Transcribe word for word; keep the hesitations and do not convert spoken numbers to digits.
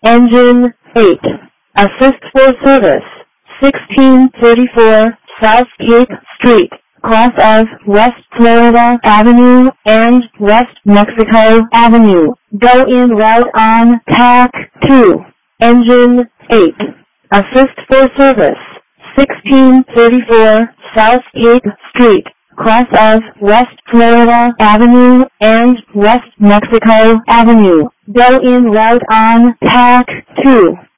Engine eight. Assist for service. sixteen thirty-four South Cape Street, cross of West Florida Avenue and West Mexico Avenue. Go in route on T A C two. Engine eight. Assist for service. sixteen thirty-four South Cape Street, cross of West Florida Avenue and West Mexico Avenue. Go in route on T A C two.